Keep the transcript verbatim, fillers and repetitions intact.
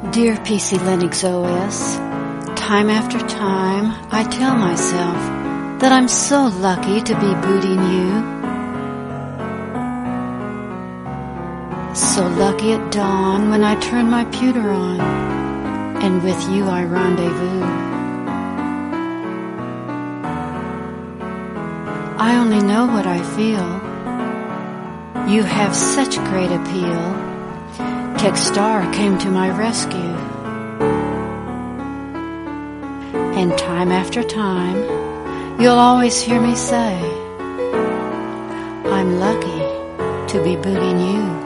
Dear P C Linux O S, time after time I tell myself that I'm so lucky to be booting you. So lucky at dawn when I turn my pewter on, and with you I rendezvous. I only know what I feel. You have such great appeal. Techstar came to my rescue. And time after time, you'll always hear me say, I'm lucky to be booting you.